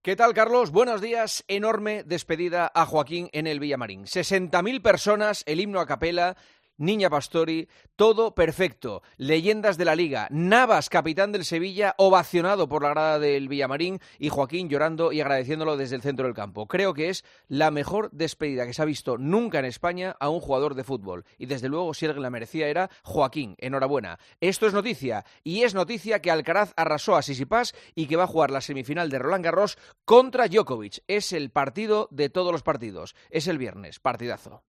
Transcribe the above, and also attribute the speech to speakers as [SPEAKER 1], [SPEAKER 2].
[SPEAKER 1] ¿Qué tal, Carlos? Buenos días. Enorme despedida a Joaquín en el Villamarín. 60.000 personas, el himno a capela, Niña Pastori, todo perfecto. Leyendas de la Liga. Navas, capitán del Sevilla, ovacionado por la grada del Villamarín y Joaquín llorando y agradeciéndolo desde el centro del campo. Creo que es la mejor despedida que se ha visto nunca en España a un jugador de fútbol. Y desde luego, si alguien la merecía era Joaquín. Enhorabuena. Esto es noticia. Y es noticia que Alcaraz arrasó a Sisipas y que va a jugar la semifinal de Roland Garros contra Djokovic. Es el partido de todos los partidos. Es el viernes. Partidazo.